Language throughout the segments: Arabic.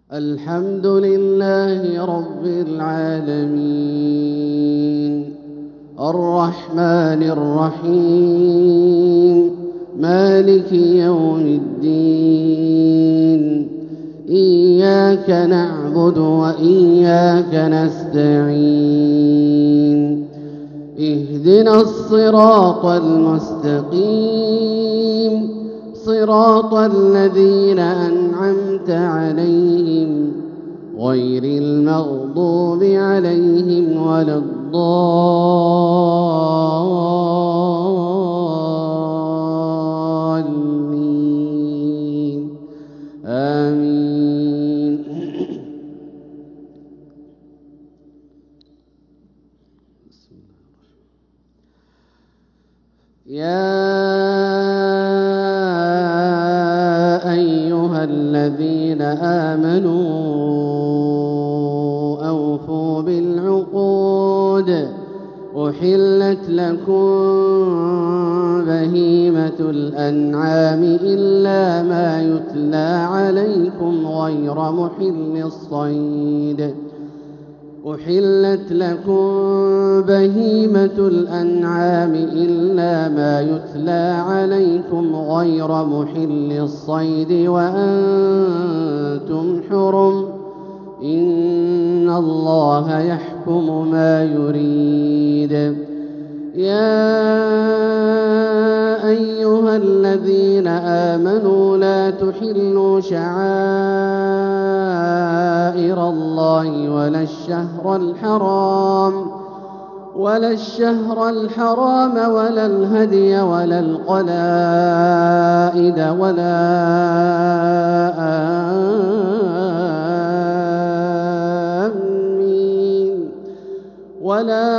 الحمد لله رب العالمين الرحمن الرحيم مالك يوم الدين إياك نعبد وإياك نستعين اهدنا الصراط المستقيم صراط الذين أنعمت عليهم غير المغضوب عليهم ولا الضالين آمين. يا أيها الذين آمنوا أوفوا بالعقود أحلت لكم بهيمة الأنعام إلا ما يتلى عليكم غير محل الصيد أحلت لكم بهيمة الأنعام إلا ما يتلى عليكم غير محل الصيد وأنتم حرم إن الله يحكم ما يريد. يا أيها الذين آمنوا لا تحلوا شعائر الله ولا الشهر الحرام ولا الهدي ولا القلائد ولا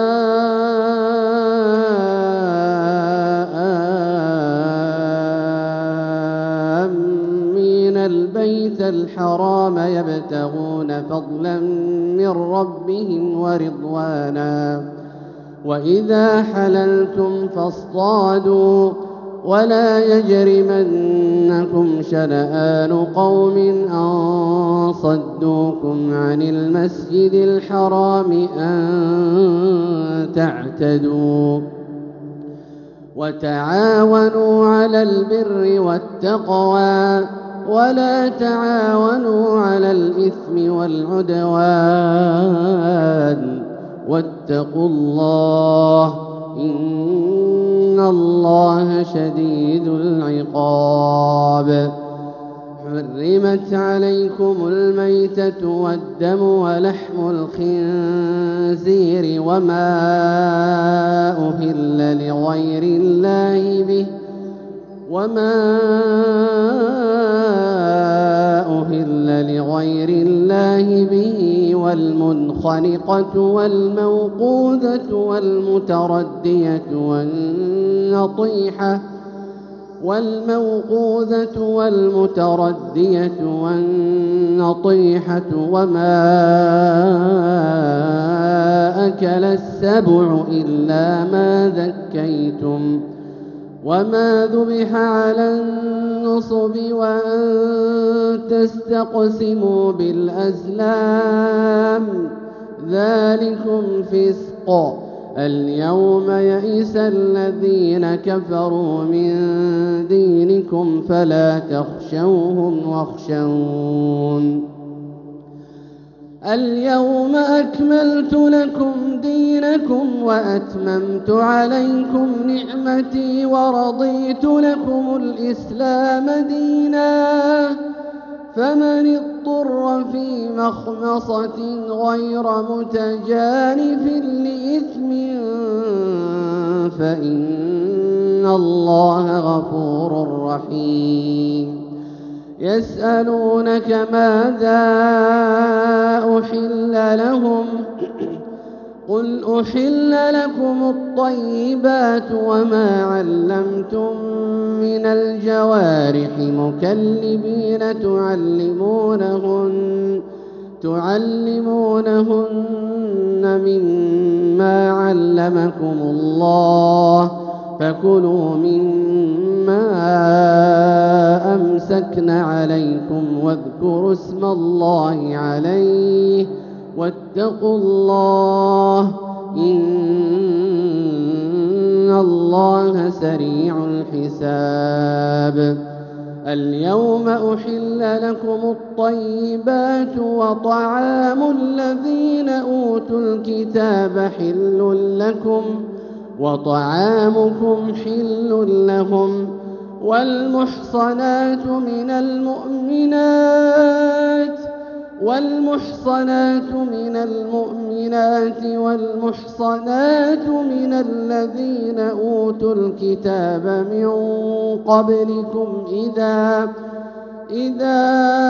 آمين البيت الحرام يبتغون فضلا من ربهم ورضوانا وإذا حللتم فاصطادوا ولا يجرمنكم شنآن قوم أن صدوكم عن المسجد الحرام أن تعتدوا وتعاونوا على البر والتقوى ولا تعاونوا على الإثم والعدوان واتقوا الله إن الله شديد العقاب. حرمت عليكم الميتة والدم ولحم الخنزير وما أهل لغير الله به والمنخنقة والموقوذة والمتردية والنطيحة وما أكل السبع إلا ما ذكيتم وما ذبح على النصب وأن تستقسموا بالأزلام ذلكم فسق. اليوم يئس الذين كفروا من دينكم فلا تخشوهم واخشون. اليوم أكملت لكم دينكم وأتممت عليكم نعمتي ورضيت لكم الإسلام دينا فمن اضطر في مخمصة غير متجانف لإثم فإن الله غفور رحيم. يسألونك ماذا أحل لهم قل أحل لكم الطيبات وما علمتم من الجوارح مكلبين تعلمونهن مما علمكم الله فكلوا مما أمسكن عليكم واذكروا اسم الله عليه واتقوا الله إن الله سريع الحساب. اليوم أحل لكم الطيبات وطعام الذين أوتوا الكتاب حل لكم وطعامكم حل لهم والمحصنات من المؤمنات والمحصنات من الذين أوتوا الكتاب من قبلكم إذا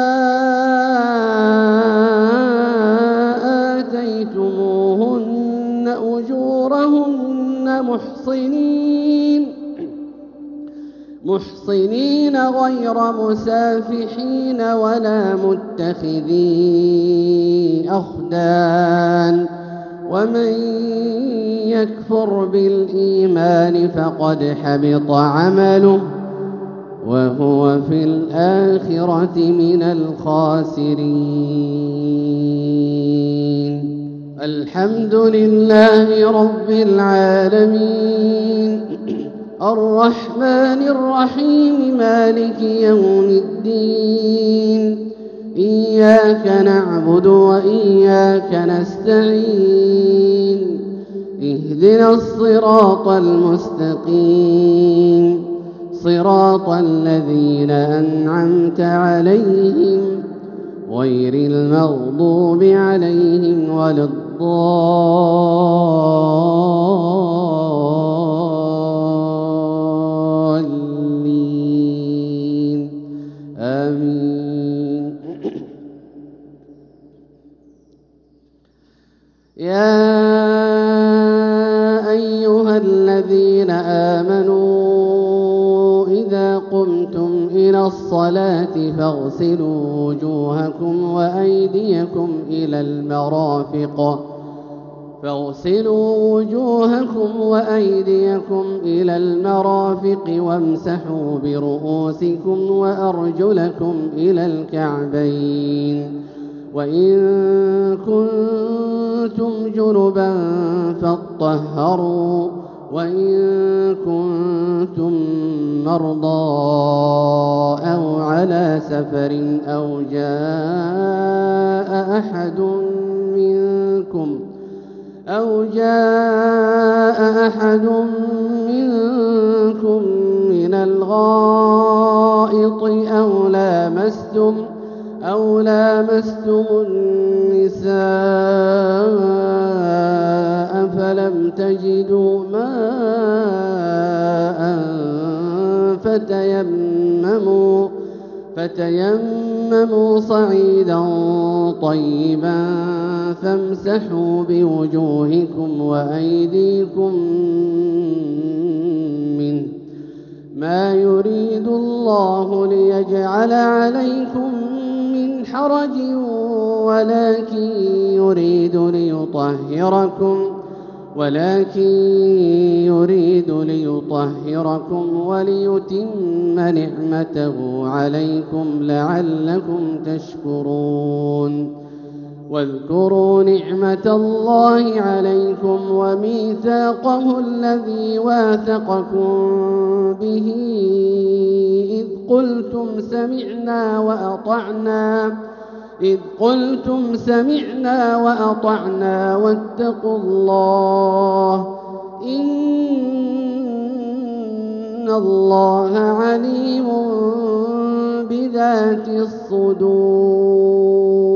آتيتموهن أجورهن محصنين غير مسافحين ولا متخذي أخدان ومن يكفر بالإيمان فقد حبط عمله وهو في الآخرة من الخاسرين. الحمد لله رب العالمين الرحمن الرحيم مالك يوم الدين إياك نعبد وإياك نستعين اهدنا الصراط المستقيم صراط الذين أنعمت عليهم غير المغضوب عليهم ولا الضالين آمين. يا أيها الذين آمنوا إذا قمتم إلى الصلاة فاغسلوا وجوهكم وأيديكم إلى المرافق وامسحوا برؤوسكم وأرجلكم إلى الكعبين وإن كنتم جنبا فاطهروا وإن كنتم مرضى أو على سفر أو جاء أحد منكم من الغائط أو لامستم النساء فلم تجدوا ماء فتيمموا صعيدا طيبا فامسحوا بوجوهكم وأيديكم منه ما يريد الله ليجعل عليكم من حرج ولكن يريد ليطهركم وليتم نعمته عليكم لعلكم تشكرون. واذكروا نعمة الله عليكم وميثاقه الذي واثقكم به إذ قلتم سمعنا وأطعنا واتقوا الله إن الله عليم بذات الصدور.